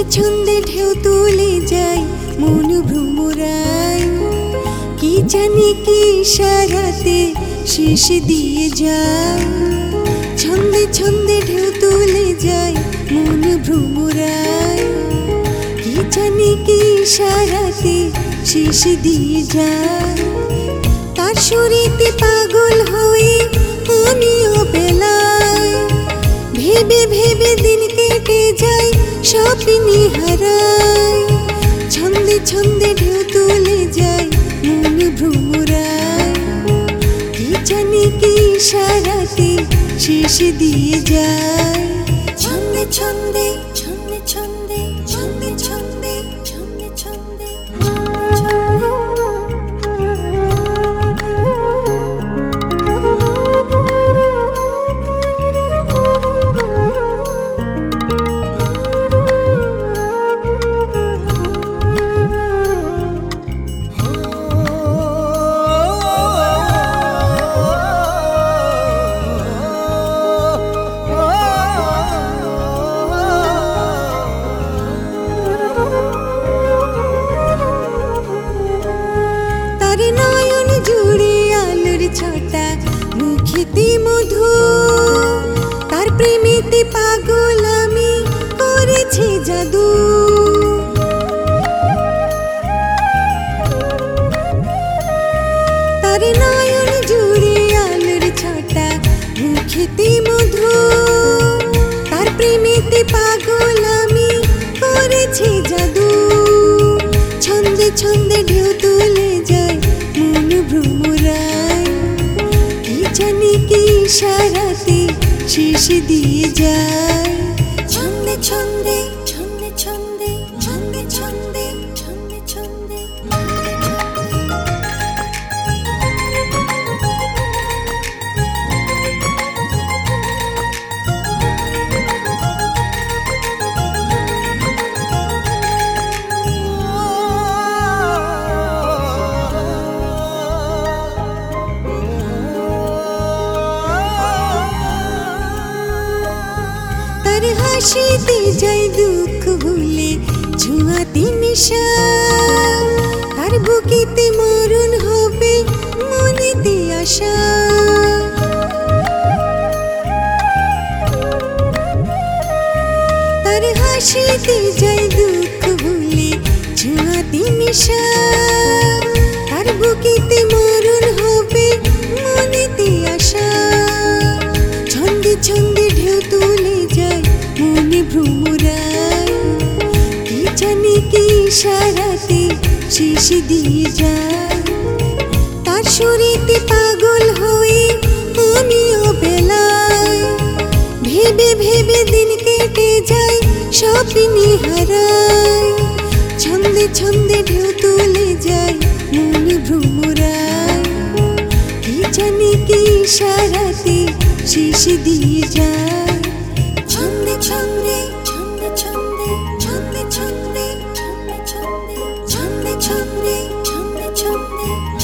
ছন্দে ঢেউ তুলে যায় মন ভ্রমরায়, কি জানি কি ইশারাতে শেষ দিয়ে যায়। ছন্দে ছন্দে ঢেউ তুলে যায় মন ভ্রমরায়, কি জানি কি ইশারাতে শেষ দিয়ে যায়। তার সুরেতে পাগল হয়ে আমিও বেলায়, ভেবে ভেবে দিন কেটে যায় স্বপ্নে হারায়। ছন্দে ছন্দে ঢেউ তুলে যায় মন ভ্রমরায়, কি জানি কি ইশারাতে শেষ দিয়ে যায়। ছন্দে ছন্দে ছন্দে ছন্দে ছন্দে ছন্দে ছন্দে ছন্দে নয়ন জুড়ে আলোর ছটা, মুখেতে মধু, তার প্রেমেতে পাগল আমি করেছি জাদু। তার নয়ন জুড়ে আলোর ছটা, মুখেতে মধু, তার প্রেমেতে পাগল আমি করেছি জাদু। ছন্দে ছন্দে ঢেউ তুলে যায় মন ভ্রমরায়, কি জানি কি ইশারাতে শেষ দিয়ে যায়। ছন্দে ছন্দে ছন্দে ছন্দে ছন্দে ছন্দে ছন্দে ছন্দে তার হাসিতে যাই দুঃখ ভুলে ছোঁয়াতে নেশা, তার বুকেতে মরণ হবে মনেতে আশা। তার হাসিতে যাই দুঃখ ভুলে ছোঁয়াতে নেশা, তার বুকেতে মরণ হবে মনেতে আশা। ছন্দে ছন্দে ঢেউ তুলে যায় মনে ভ্রমরায়, কি জানি কি ইশারাতে শেষ দিয়ে যায়। তার সুরেতে পাগল হয়ে আমিও বেলায়, ভেবে ভেবে দিন কেটে যায় স্বপ্নে হারায়। ছন্দে ছন্দে ঢেউ তুলে যায় মন ভ্রমরায়, কি জানি কি ইশারাতে শেষ দিয়ে যায়। ছন্দে ছন্দে ছন্দে ছন্দে ছন্দে ছন্দে ছন্দে ছন্দে ছন্দে ছন্দে ছন্দে ছন্দে